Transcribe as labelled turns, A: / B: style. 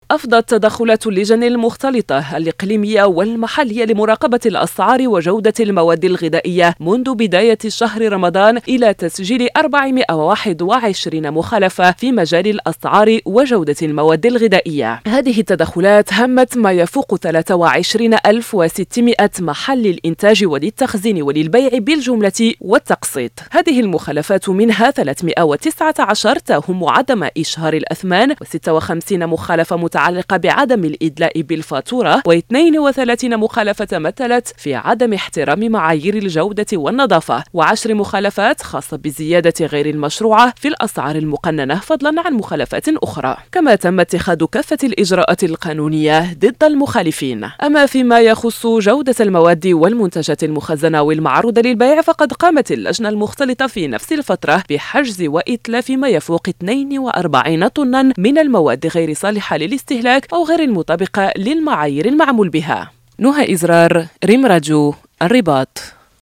A: أفضت تدخلات اللجان المختلطة الإقليمية والمحلية لمراقبة الأسعار وجودة المواد الغذائية منذ بداية شهر رمضان إلى تسجيل 421 مخالفة في مجال الأسعار وجودة المواد الغذائية. هذه التدخلات همت ما يفوق 23,600 محل للإنتاج وللتخزين وللبيع بالجملة والتقسيط. هذه المخالفات منها 319 تهم عدم إشهار الأثمان، و56 مخالفة متعلقة بعدم الإدلاء بالفاتورة، و32 مخالفة تمثلت في عدم احترام معايير الجودة والنظافة، و10 مخالفات خاصة بالزيادة غير المشروعة في الأسعار المقننة، فضلا عن مخالفات أخرى. كما تم اتخاذ كافة الإجراءات القانونية ضد المخالفين. أما فيما يخص جودة المواد والمنتجات المخزنة والمعروضة للبيع، فقد قامت اللجنة المختلطة في نفس الفترة بحجز وإتلاف ما يفوق 42 طنا من المواد غير صالحة للاستهلاك أو غير المطابقة للمعايير المعمول بها. نهى إزرار، ريم راديو، الرباط.